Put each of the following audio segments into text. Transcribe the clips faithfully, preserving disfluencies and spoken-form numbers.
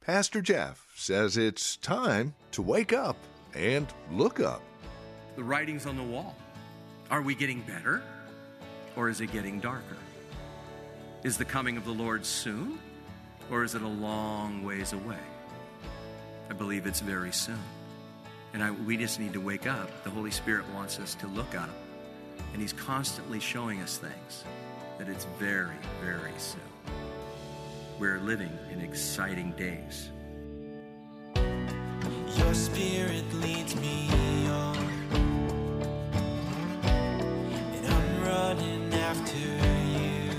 Pastor Jeff says it's time to wake up and look up. The writing's on the wall. Are we getting better, or is it getting darker? Is the coming of the Lord soon, or is it a long ways away? I believe it's very soon. And I, we just need to wake up. The Holy Spirit wants us to look up. And He's constantly showing us things, that it's very, very soon. We're living in exciting days. Your Spirit leads me on, and I'm running after you.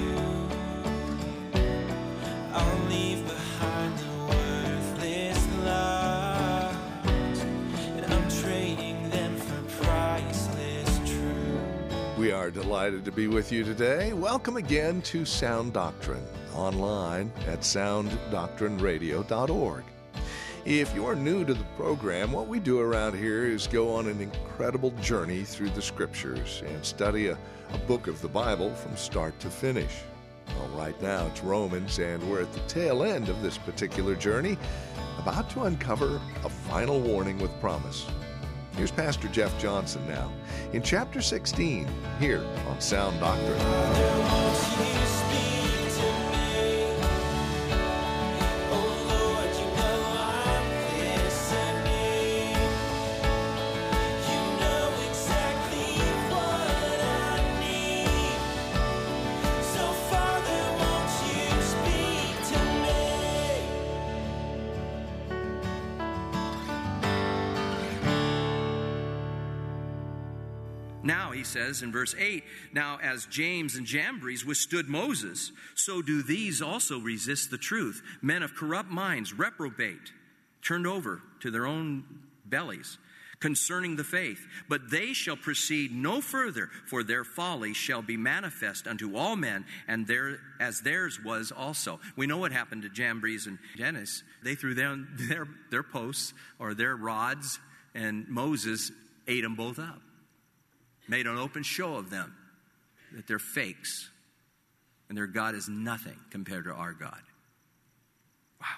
I'll leave behind the worthless lies, and I'm trading them for priceless truth. We are delighted to be with you today. Welcome again to Sound Doctrine, online at sound doctrine radio dot org. If you're new to the program, what we do around here is go on an incredible journey through the Scriptures and study a, a book of the Bible from start to finish. Well, right now it's Romans, and we're at the tail end of this particular journey, about to uncover a final warning with promise. Here's Pastor Jeff Johnson now in chapter sixteen here on Sound Doctrine. Now, he says in verse eight, now as James and Jambres withstood Moses, so do these also resist the truth. Men of corrupt minds, reprobate, turned over to their own bellies concerning the faith. But they shall proceed no further, for their folly shall be manifest unto all men, and their, as theirs was also. We know what happened to Jambres and Jannes. They threw down their, their posts or their rods, and Moses ate them both up. Made an open show of them, that they're fakes, and their God is nothing compared to our God. Wow.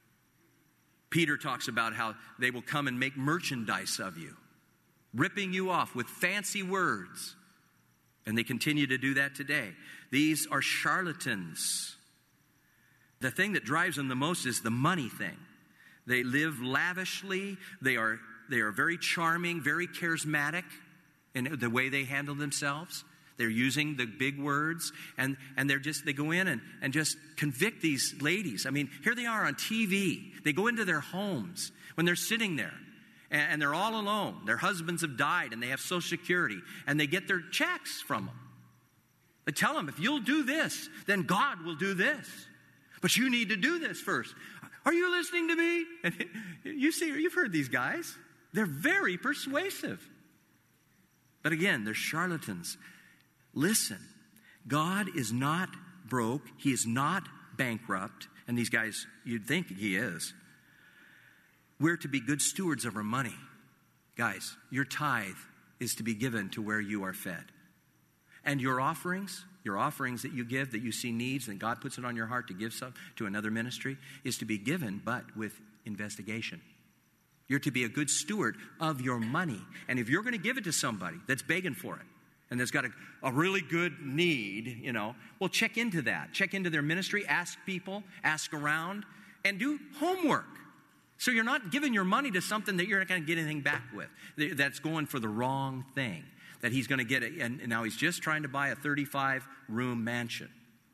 Peter talks about how they will come and make merchandise of you, ripping you off with fancy words. And they continue to do that today. These are charlatans. The thing that drives them the most is the money thing. They live lavishly. They are, they are very charming, very charismatic in the way they handle themselves. They're using the big words, and, and they're just, they go in and, and just convict these ladies. I mean, here they are on T V. They go into their homes when they're sitting there, and, and they're all alone. Their husbands have died, and they have Social Security, and they get their checks from them. They tell them, if you'll do this, then God will do this. But you need to do this first. Are you listening to me? And you see, you've heard these guys. They're very persuasive. But again, they're charlatans. Listen, God is not broke. He is not bankrupt. And these guys, you'd think He is. We're to be good stewards of our money. Guys, your tithe is to be given to where you are fed. And your offerings, your offerings that you give, that you see needs, and God puts it on your heart to give some to another ministry, is to be given, but with investigation. You're to be a good steward of your money. And if you're going to give it to somebody that's begging for it, and that's got a, a really good need, you know, well, check into that. Check into their ministry, ask people, ask around, and do homework. So you're not giving your money to something that you're not going to get anything back with, that's going for the wrong thing, that he's going to get it. And now he's just trying to buy a thirty-five room mansion.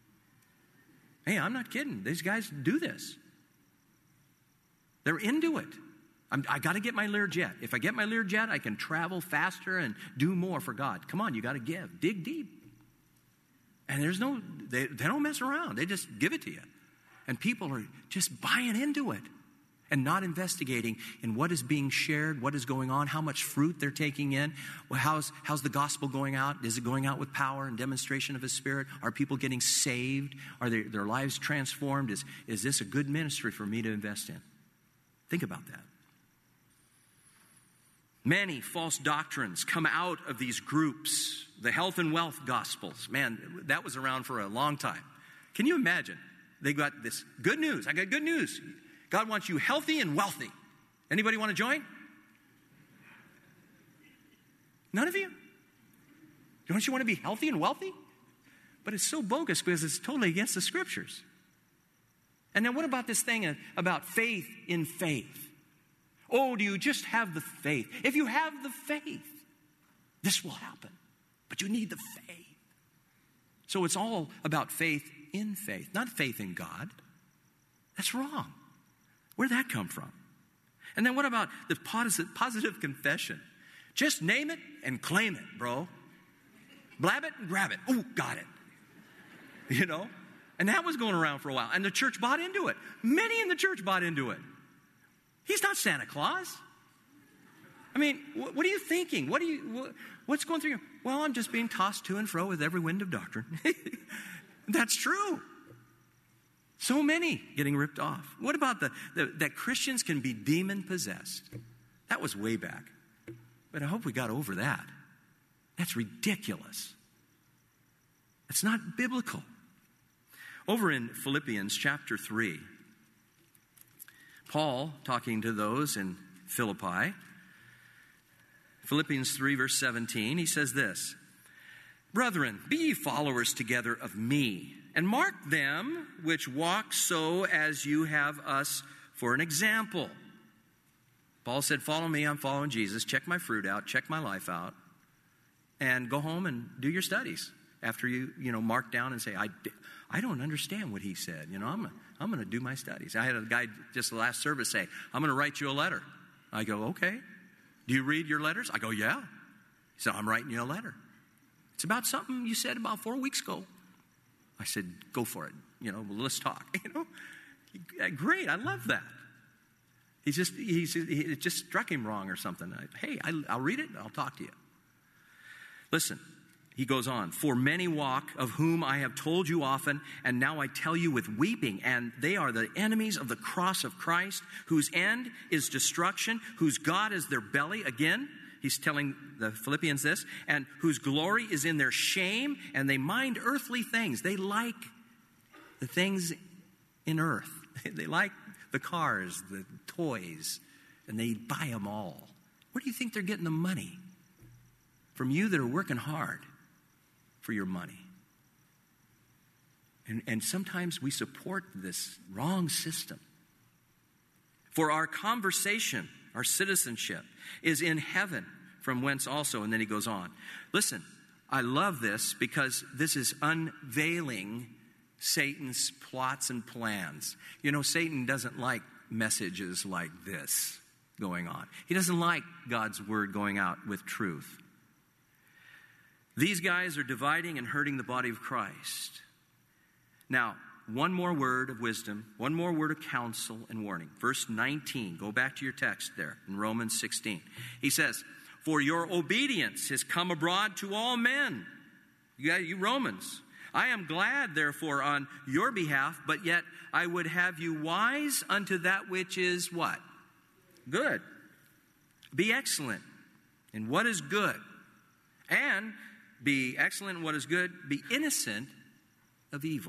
Hey, I'm not kidding. These guys do this. They're into it. I'm, I got to get my Learjet. If I get my Learjet, I can travel faster and do more for God. Come on, you got to give. Dig deep. And there's no, they, they don't mess around. They just give it to you. And people are just buying into it and not investigating in what is being shared, what is going on, how much fruit they're taking in. Well, how's, how's the gospel going out? Is it going out with power and demonstration of His Spirit? Are people getting saved? Are they, their lives transformed? Is, is this a good ministry for me to invest in? Think about that. Many false doctrines come out of these groups. The health and wealth gospels. Man, that was around for a long time. Can you imagine? They got this good news. I got good news. God wants you healthy and wealthy. Anybody want to join? None of you? Don't you want to be healthy and wealthy? But it's so bogus because it's totally against the scriptures. And then what about this thing about faith in faith? Oh, do you just have the faith? If you have the faith, this will happen. But you need the faith. So it's all about faith in faith, not faith in God. That's wrong. Where'd that come from? And then what about the positive, positive confession? Just name it and claim it, bro. Blab it and grab it. Ooh, got it. You know? And that was going around for a while. And the church bought into it. Many in the church bought into it. He's not Santa Claus. I mean, what, what are you thinking? What are you? What, what's going through your... Well, I'm just being tossed to and fro with every wind of doctrine. That's true. So many getting ripped off. What about the, the that Christians can be demon-possessed? That was way back. But I hope we got over that. That's ridiculous. It's not biblical. Over in Philippians chapter three, Paul, talking to those in Philippi, Philippians three, verse seventeen, he says this, "Brethren, be ye followers together of me, and mark them which walk so as you have us for an example." Paul said, follow me, I'm following Jesus. Check my fruit out, check my life out, and go home and do your studies. After you, you know, mark down and say, I, I don't understand what he said. You know, I'm, I'm going to do my studies. I had a guy just the last service say, I'm going to write you a letter. I go, okay. Do you read your letters? I go, yeah. He said, I'm writing you a letter. It's about something you said about four weeks ago. I said, go for it. You know, well, let's talk. You know, great. I love that. He's just, he's, he, it just struck him wrong or something. I, hey, I, I'll read it and I'll talk to you. Listen, he goes on. For many walk, of whom I have told you often, and now I tell you with weeping, and they are the enemies of the cross of Christ, whose end is destruction, whose God is their belly. Again, he's telling the Philippians this, and whose glory is in their shame, and they mind earthly things. They like the things in earth. They like the cars, the toys, and they buy them all. Where do you think they're getting the money? From you that are working hard for your money. And, and sometimes we support this wrong system. For our conversation, our citizenship, is in heaven, from whence also, and then he goes on. Listen, I love this because this is unveiling Satan's plots and plans. You know, Satan doesn't like messages like this going on. He doesn't like God's word going out with truth. These guys are dividing and hurting the body of Christ. Now, one more word of wisdom, one more word of counsel and warning. Verse nineteen, go back to your text there in Romans sixteen. He says, for your obedience has come abroad to all men. You, got, you Romans. I am glad, therefore, on your behalf, but yet I would have you wise unto that which is what? Good. Be excellent in what is good. And be excellent in what is good. Be innocent of evil.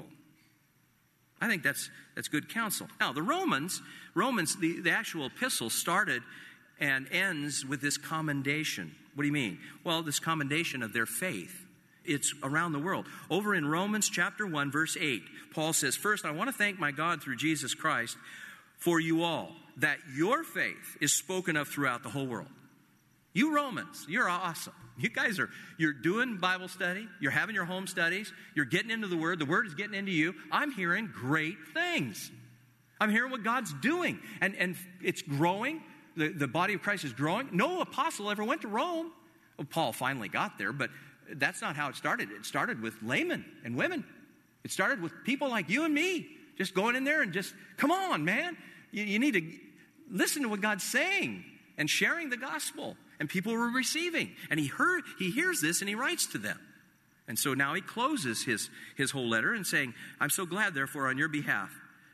I think that's that's good counsel. Now, the Romans, Romans, the, the actual epistle started and ends with this commendation. What do you mean? Well, this commendation of their faith. It's around the world. Over in Romans chapter one, verse eight, Paul says, first, I want to thank my God through Jesus Christ for you all, that your faith is spoken of throughout the whole world. You Romans, you're awesome. You guys are, you're doing Bible study. You're having your home studies. You're getting into the Word. The Word is getting into you. I'm hearing great things. I'm hearing what God's doing. And, and it's growing. The, the body of Christ is growing. No apostle ever went to Rome. Well, Paul finally got there, but that's not how it started. It started with laymen and women. It started with people like you and me just going in there and just, come on, man. You, you need to listen to what God's saying and sharing the gospel. And people were receiving. And he heard, he hears this and he writes to them. And so now he closes his, his whole letter and saying, I'm so glad, therefore, on your behalf.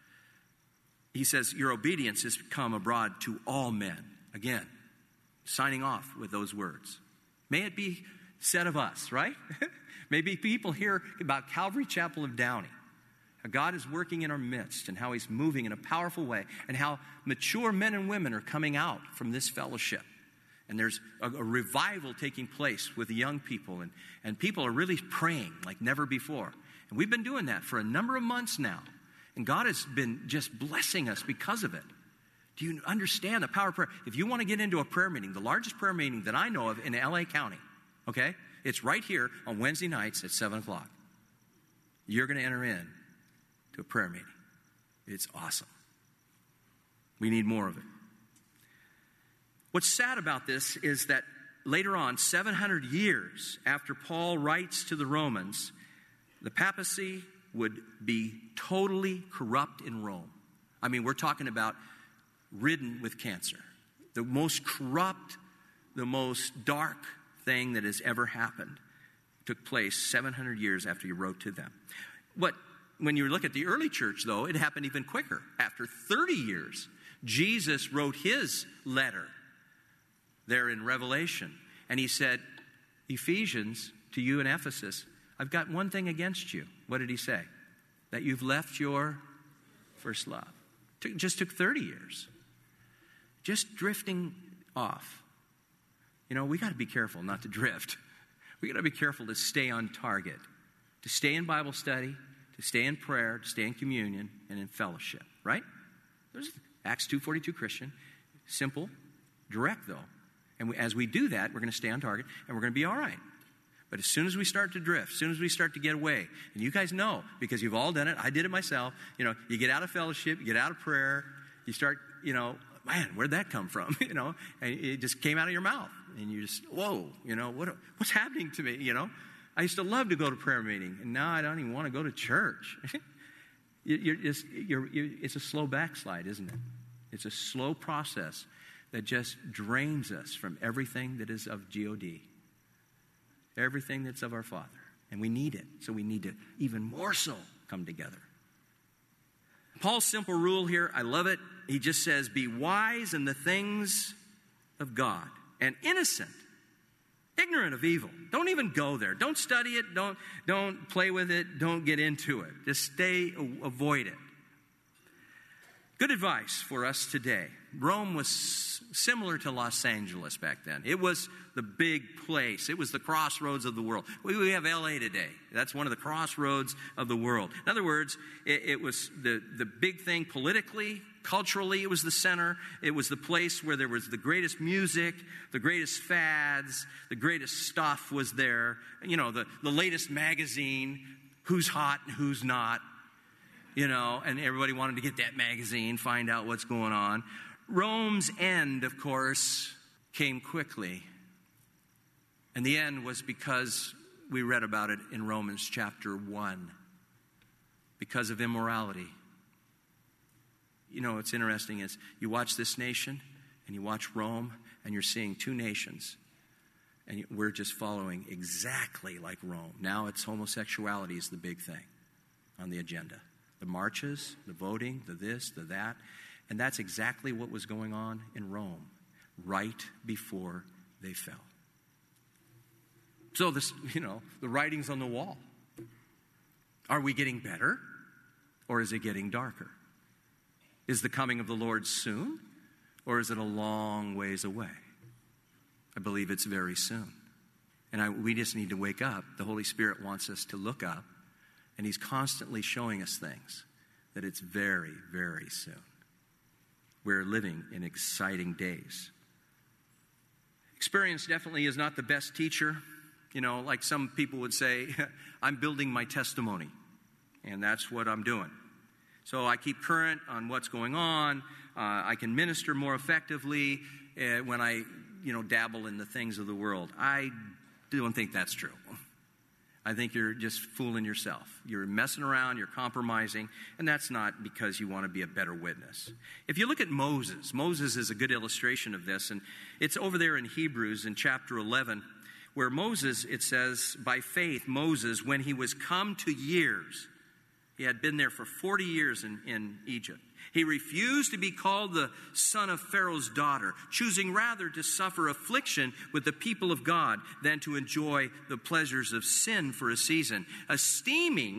He says, your obedience has come abroad to all men. Again, signing off with those words. May it be said of us, right? Maybe people hear about Calvary Chapel of Downey. how God is working in our midst and how he's moving in a powerful way and how mature men and women are coming out from this fellowship. And there's a, a revival taking place with the young people, and, and people are really praying like never before. And we've been doing that for a number of months now. And God has been just blessing us because of it. Do you understand the power of prayer? If you want to get into a prayer meeting, the largest prayer meeting that I know of in L A County, okay, it's right here on Wednesday nights at seven o'clock. You're going to enter in to a prayer meeting. It's awesome. We need more of it. What's sad about this is that later on, seven hundred years after Paul writes to the Romans, the papacy would be totally corrupt in Rome. I mean, we're talking about ridden with cancer. The most corrupt, the most dark thing that has ever happened took place seven hundred years after you wrote to them. But when you look at the early church, though, it happened even quicker. After thirty years, Jesus wrote his letter there in Revelation. And he said, Ephesians, to you in Ephesus, I've got one thing against you. What did he say? That you've left your first love. It just took thirty years. Just drifting off. You know, we got to be careful not to drift. We got to be careful to stay on target, to stay in Bible study, to stay in prayer, to stay in communion, and in fellowship, right? There's Acts two forty-two Christian. Simple, direct, though. And we, as we do that, we're going to stay on target, and we're going to be all right. But as soon as we start to drift, as soon as we start to get away, and you guys know, because you've all done it, I did it myself, you know, you get out of fellowship, you get out of prayer, you start, you know, man, where'd that come from? you know, and it just came out of your mouth. And you just, whoa, you know, what what's happening to me, you know? I used to love to go to prayer meeting, and now I don't even want to go to church. you're just, you're, you're, it's a slow backslide, isn't it? It's a slow process that just drains us from everything that is of G O D. Everything that's of our Father. And we need it. So we need to even more so come together. Paul's simple rule here, I love it. He just says, be wise in the things of God and innocent, ignorant of evil. Don't even go there. Don't study it. Don't, don't play with it. Don't get into it. Just stay, avoid it. Good advice for us today. Rome was similar to Los Angeles back then. It was the big place. It was the crossroads of the world. We, we have L A today. That's one of the crossroads of the world. In other words, it, it was the, the big thing politically, culturally. It was the center. It was the place where there was the greatest music, the greatest fads, the greatest stuff was there. You know, the, the latest magazine, who's hot and who's not. You know, and everybody wanted to get that magazine, find out what's going on. Rome's end, of course, came quickly. And the end was because we read about it in Romans chapter one. Because of immorality. You know, what's interesting is you watch this nation and you watch Rome and you're seeing two nations. And we're just following exactly like Rome. Now it's homosexuality is the big thing on the agenda. The marches, the voting, the this, the that. And that's exactly what was going on in Rome right before they fell. So this, you know, the writing's on the wall. Are we getting better or is it getting darker? Is the coming of the Lord soon or is it a long ways away? I believe it's very soon. And I, we just need to wake up. The Holy Spirit wants us to look up. And he's constantly showing us things that it's very, very soon. We're living in exciting days. Experience definitely is not the best teacher. You know, like some people would say, I'm building my testimony. And that's what I'm doing. So I keep current on what's going on. Uh, I can minister more effectively uh, when I, you know, dabble in the things of the world. I don't think that's true. I think you're just fooling yourself. You're messing around, you're compromising, and that's not because you want to be a better witness. If you look at Moses, Moses is a good illustration of this, and it's over there in Hebrews in chapter eleven, where Moses, it says, by faith, Moses, when he was come to years, he had been there for forty years in, in Egypt. He refused to be called the son of Pharaoh's daughter, choosing rather to suffer affliction with the people of God than to enjoy the pleasures of sin for a season, esteeming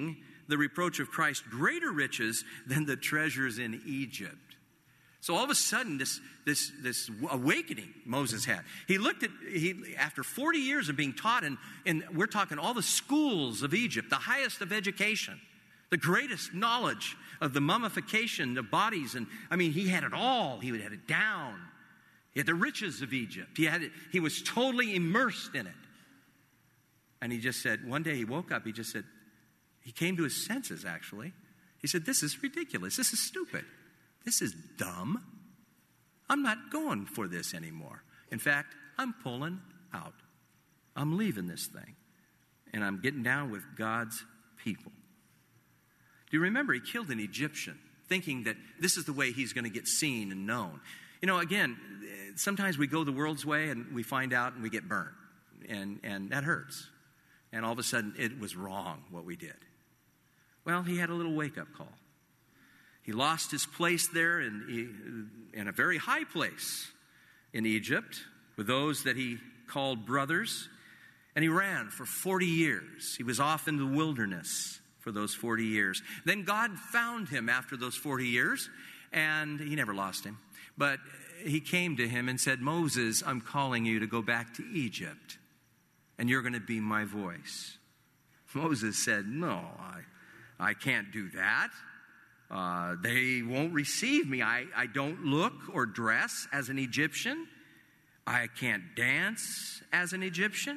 the reproach of Christ greater riches than the treasures in Egypt. So all of a sudden, this, this, this awakening Moses had. He looked at, he after forty years of being taught, in, in, we're talking all the schools of Egypt, the highest of education, the greatest knowledge of the mummification of bodies. And I mean, he had it all. He had it down. He had the riches of Egypt. He had it, he was totally immersed in it. And he just said, one day he woke up, he just said, he came to his senses, actually. He said, this is ridiculous. This is stupid. This is dumb. I'm not going for this anymore. In fact, I'm pulling out. I'm leaving this thing. And I'm getting down with God's people. Do you remember he killed an Egyptian, thinking that this is the way he's going to get seen and known? You know, again, sometimes we go the world's way and we find out and we get burned. And, and that hurts. And all of a sudden, it was wrong what we did. Well, he had a little wake-up call. He lost his place there in, in a very high place in Egypt with those that he called brothers. And he ran for forty years. He was off in the wilderness for those forty years. Then God found him after those forty years, and he never lost him. But he came to him and said, Moses, I'm calling you to go back to Egypt, and you're going to be my voice. Moses said, no, I, I can't do that. Uh, they won't receive me. I, I don't look or dress as an Egyptian. I can't dance as an Egyptian.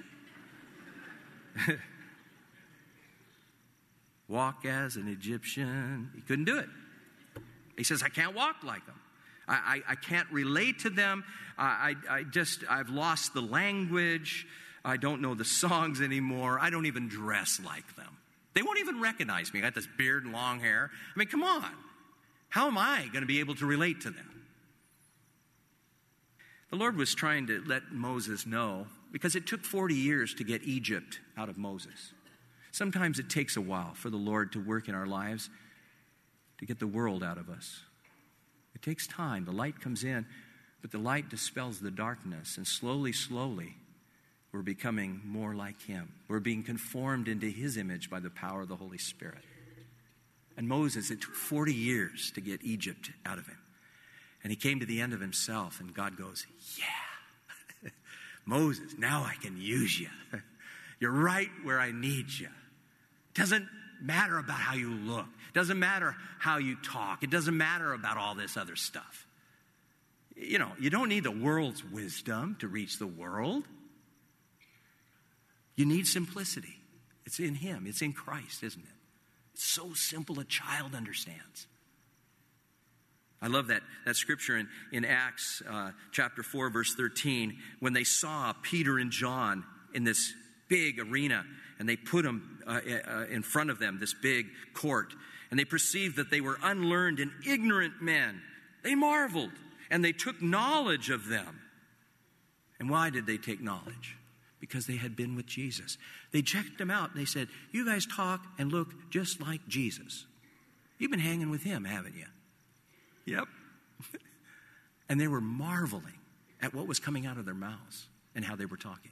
Walk as an Egyptian. He couldn't do it. He says, I can't walk like them. I, I, I can't relate to them. I, I, I just, I've lost the language. I don't know the songs anymore. I don't even dress like them. They won't even recognize me. I got this beard and long hair. I mean, come on. How am I going to be able to relate to them? The Lord was trying to let Moses know, because it took forty years to get Egypt out of Moses. Sometimes it takes a while for the Lord to work in our lives to get the world out of us. It takes time. The light comes in, but the light dispels the darkness, and slowly, slowly, we're becoming more like him. We're being conformed into his image by the power of the Holy Spirit. And Moses, it took forty years to get Egypt out of him. And he came to the end of himself, and God goes, yeah, Moses, now I can use you. You're right where I need you. Doesn't matter about how you look. Doesn't matter how you talk. It doesn't matter about all this other stuff. You know, you don't need the world's wisdom to reach the world. You need simplicity. It's in him. It's in Christ, isn't it? It's so simple a child understands. I love that, that scripture in, in Acts uh, chapter four, verse thirteen, when they saw Peter and John in this big arena, and they put them uh, uh, in front of them, this big court, and they perceived that they were unlearned and ignorant men. They marveled, and they took knowledge of them. And why did they take knowledge? Because they had been with Jesus. They checked him out, and they said, you guys talk and look just like Jesus. You've been hanging with him, haven't you? Yep. And they were marveling at what was coming out of their mouths and how they were talking.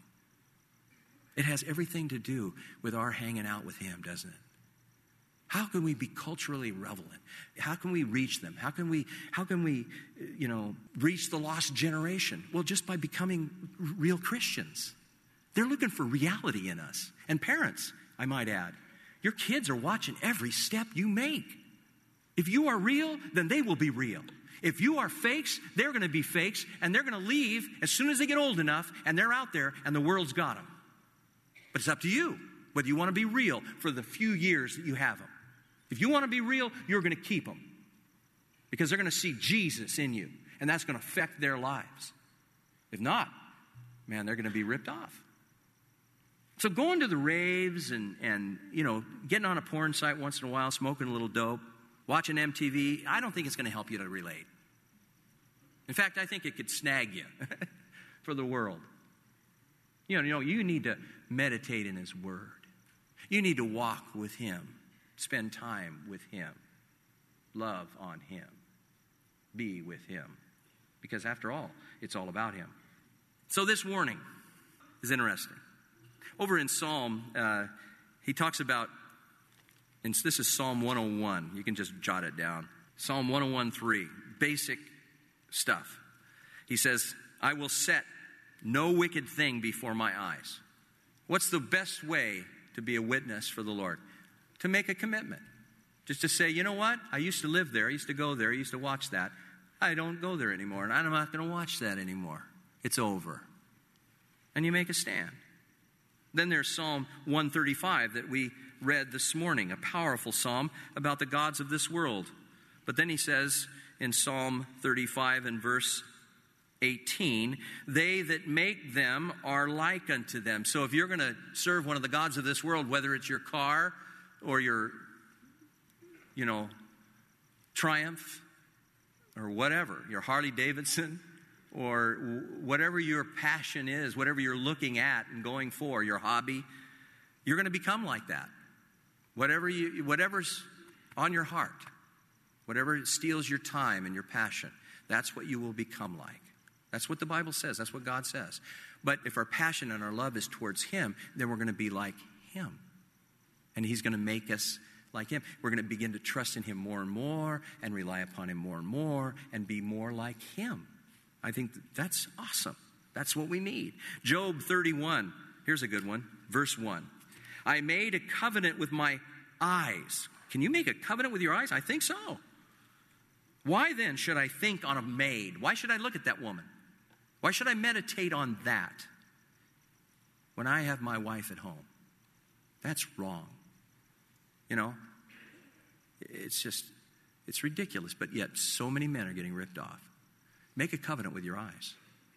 It has everything to do with our hanging out with him, doesn't it? How can we be culturally relevant? How can we reach them? How can we, how can we, you know, reach the lost generation? Well, just by becoming real Christians. They're looking for reality in us. And parents, I might add, your kids are watching every step you make. If you are real, then they will be real. If you are fakes, they're going to be fakes, and they're going to leave as soon as they get old enough, and they're out there, and the world's got them. But it's up to you whether you want to be real for the few years that you have them. If you want to be real, you're going to keep them, because they're going to see Jesus in you, and that's going to affect their lives. If not, man, they're going to be ripped off. So going to the raves and, and, you know, getting on a porn site once in a while, smoking a little dope, watching M T V, I don't think it's going to help you to relate. In fact, I think it could snag you for the world. You know, you know, you need to meditate in his word. You need to walk with him, spend time with him, love on him, be with him. Because after all, it's all about him. So this warning is interesting. Over in Psalm, uh, he talks about And this is Psalm one oh one. You can just jot it down. Psalm one oh one, three. Basic stuff. He says, I will set no wicked thing before my eyes. What's the best way to be a witness for the Lord? To make a commitment. Just to say, you know what? I used to live there. I used to go there. I used to watch that. I don't go there anymore. And I'm not going to watch that anymore. It's over. And you make a stand. Then there's Psalm one thirty-five that we read this morning, a powerful psalm about the gods of this world. But then he says in Psalm thirty-five and verse eighteen, they that make them are like unto them. So if you're going to serve one of the gods of this world, whether it's your car or your, you know, Triumph or whatever, your Harley Davidson, or whatever your passion is, whatever you're looking at and going for, your hobby, you're going to become like that. Whatever you, whatever's on your heart, whatever steals your time and your passion, that's what you will become like. That's what the Bible says. That's what God says. But if our passion and our love is towards Him, then we're going to be like Him. And He's going to make us like Him. We're going to begin to trust in Him more and more and rely upon Him more and more and be more like Him. I think that's awesome. That's what we need. Job thirty-one. Here's a good one. Verse one. I made a covenant with my eyes. Can you make a covenant with your eyes? I think so. Why then should I think on a maid? Why should I look at that woman? Why should I meditate on that when I have my wife at home? That's wrong. You know, it's just, it's ridiculous. But yet so many men are getting ripped off. Make a covenant with your eyes.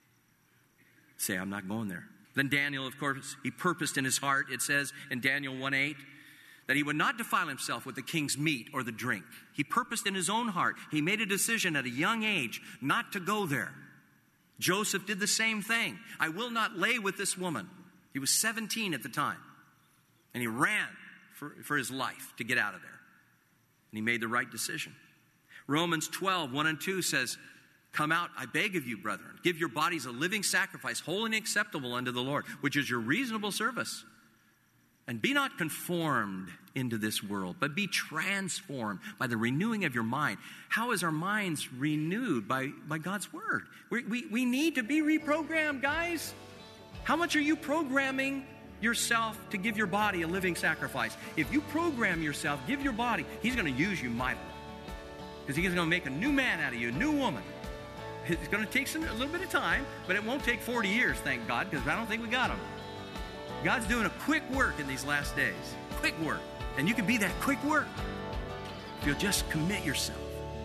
Say, I'm not going there. Then Daniel, of course, he purposed in his heart, it says in Daniel one eight, that he would not defile himself with the king's meat or the drink. He purposed in his own heart. He made a decision at a young age not to go there. Joseph did the same thing. I will not lay with this woman. He was seventeen at the time. And he ran for, for his life to get out of there. And he made the right decision. Romans twelve, one and two says, come out, I beg of you, brethren, give your bodies a living sacrifice, holy and acceptable unto the Lord, which is your reasonable service. And be not conformed into this world, but be transformed by the renewing of your mind. How is our minds renewed? By, by God's word. We, we, we need to be reprogrammed, guys. How much are you programming yourself to give your body a living sacrifice? If you program yourself, give your body, He's going to use you mightily. Because He's going to make a new man out of you, a new woman. It's going to take some, a little bit of time, but it won't take forty years, thank God, because I don't think we got them. God's doing a quick work in these last days. Quick work. And you can be that quick work if you'll just commit yourself.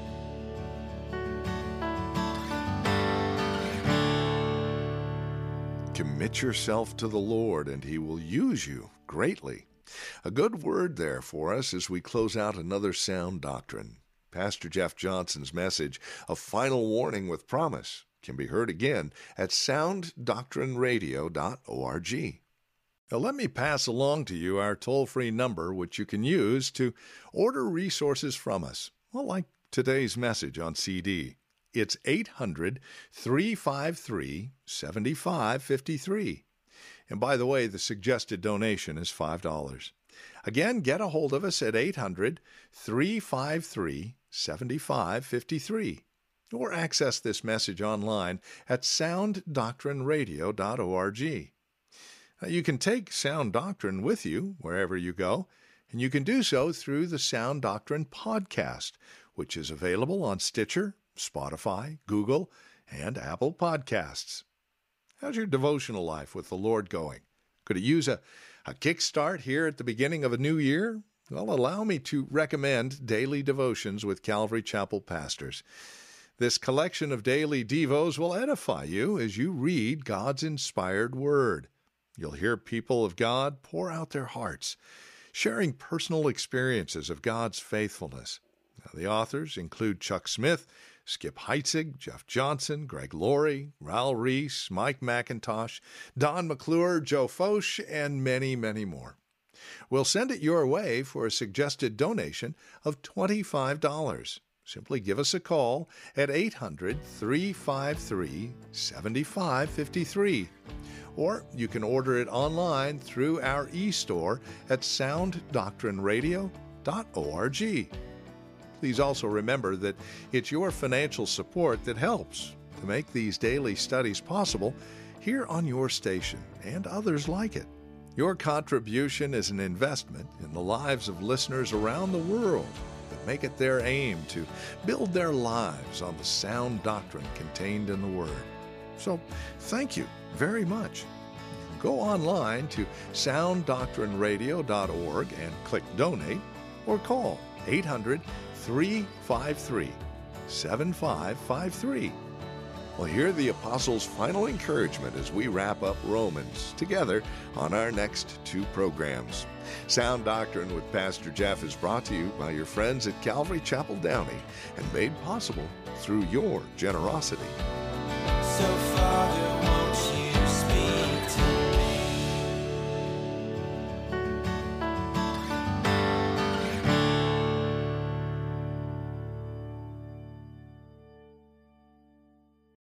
Commit yourself to the Lord, and He will use you greatly. A good word there for us as we close out another Sound Doctrine. Pastor Jeff Johnson's message, A Final Warning with Promise, can be heard again at sound doctrine radio dot org. Now, let me pass along to you our toll-free number, which you can use to order resources from us, well, like today's message on C D. It's eight hundred, three five three, seven five five three. And by the way, the suggested donation is five dollars. Again, get a hold of us at eight hundred, three five three, seven five five three. Or access this message online at sound doctrine radio dot org. Now, you can take Sound Doctrine with you wherever you go, and you can do so through the Sound Doctrine podcast, which is available on Stitcher, Spotify, Google, and Apple Podcasts. How's your devotional life with the Lord going? Could it use a, a kickstart here at the beginning of a new year? Well, allow me to recommend Daily Devotions with Calvary Chapel Pastors. This collection of daily devos will edify you as you read God's inspired Word. You'll hear people of God pour out their hearts, sharing personal experiences of God's faithfulness. Now, the authors include Chuck Smith, Skip Heitzig, Jeff Johnson, Greg Laurie, Raul Reese, Mike McIntosh, Don McClure, Joe Foch, and many, many more. We'll send it your way for a suggested donation of twenty-five dollars. Simply give us a call at eight hundred, three five three, seven five five three. Or you can order it online through our e-store at sound doctrine radio dot org. Please also remember that it's your financial support that helps to make these daily studies possible here on your station and others like it. Your contribution is an investment in the lives of listeners around the world that make it their aim to build their lives on the sound doctrine contained in the Word. So, thank you very much. Go online to sound doctrine radio dot org and click Donate, or call eight hundred, three five three, seven five five three. Well, hear the Apostles' final encouragement as we wrap up Romans together on our next two programs. Sound Doctrine with Pastor Jeff is brought to you by your friends at Calvary Chapel Downey and made possible through your generosity. So, Father, won't you